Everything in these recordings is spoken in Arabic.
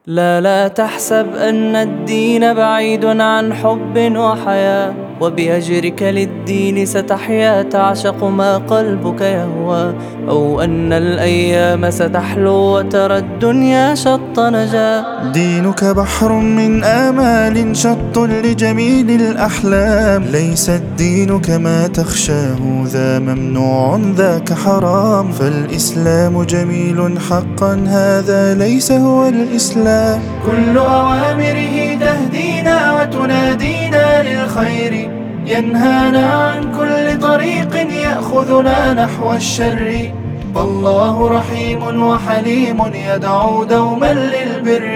لا تحسب أن الدين بعيد عن حب وحياة، وبأجرك للدين ستحيا تعشق ما قلبك يهوى، أو أن الأيام ستحلو وترى الدنيا شط نجاة. دينك بحر من آمال شط لجميل الأحلام، ليس الدين كما تخشاه ذا ممنوع ذاك حرام، فالإسلام جميل حقا هذا ليس هو الإسلام. كل أوامره تهدينا وتنادينا للخير، ينهانا عن كل طريق يأخذنا نحو الشر، فالله رحيم وحليم يدعو دوما للبر.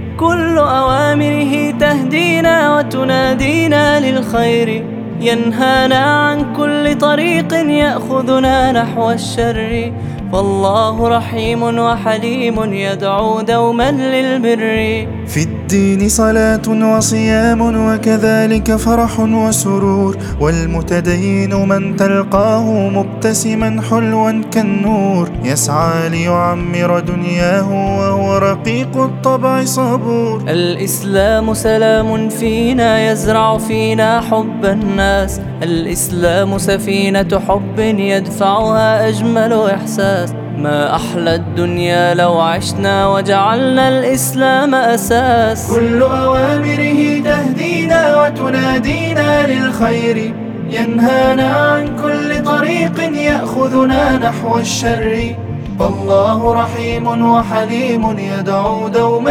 كل أوامره تهدينا وتنادينا للخير، ينهانا عن كل طريق يأخذنا نحو الشر، فالله رحيم وحليم يدعو دوما للبر. في الدين صلاة وصيام وكذلك فرح وسرور، والمتدين من تلقاه مبتسما حلوا كالنور، يسعى ليعمر دنياه وهو رقيق الطبع صبور. الإسلام سلام فينا يزرع فينا حب الناس، الإسلام سفينة حب يدفعها أجمل إحساس، ما أحلى الدنيا لو عشنا وجعلنا الإسلام أساس. كل أوامره تهدينا وتنادينا للخير، ينهانا عن كل طريق يأخذنا نحو الشر، فالله رحيم وحليم يدعو دوما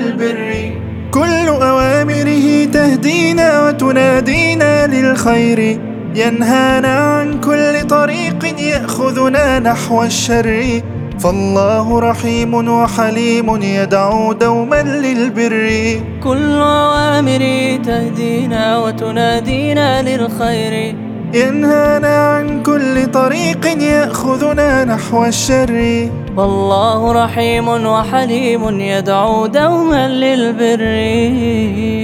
للبر. كل أوامره تهدينا وتنادينا للخير، ينهانا عن كل طريق يأخذنا نحو الشر، فالله رحيم وحليم يدعو دوما للبر. كل أوامره تهدينا وتنادينا للخير، ينهانا عن كل طريق يأخذنا نحو الشر، والله رحيم وحليم يدعو دوما للبر.